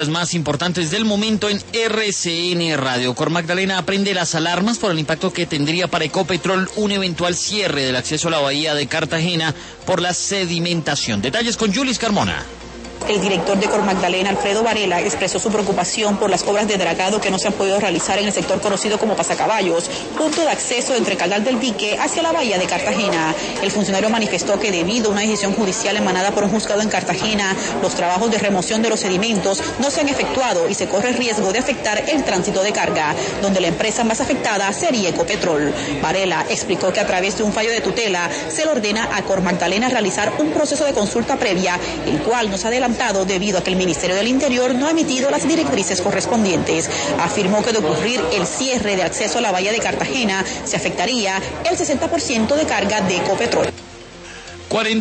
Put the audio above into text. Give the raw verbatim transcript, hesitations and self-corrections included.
Las más importantes del momento en R C N Radio. Cor Magdalena prende las alarmas por el impacto que tendría para Ecopetrol un eventual cierre del acceso a la bahía de Cartagena por la sedimentación. Detalles con Julis Carmona. El director de Cor Magdalena, Alfredo Varela, expresó su preocupación por las obras de dragado que no se han podido realizar en el sector conocido como Pasacaballos, punto de acceso entre Caldal del Dique hacia la bahía de Cartagena. El funcionario manifestó que debido a una decisión judicial emanada por un juzgado en Cartagena, los trabajos de remoción de los sedimentos no se han efectuado y se corre el riesgo de afectar el tránsito de carga, donde la empresa más afectada sería Ecopetrol. Varela explicó que a través de un fallo de tutela se le ordena a Cor Magdalena realizar un proceso de consulta previa, el cual nos adelanta debido a que el Ministerio del Interior no ha emitido las directrices correspondientes. Afirmó que de ocurrir el cierre de acceso a la bahía de Cartagena, se afectaría el sesenta por ciento de carga de Ecopetrol.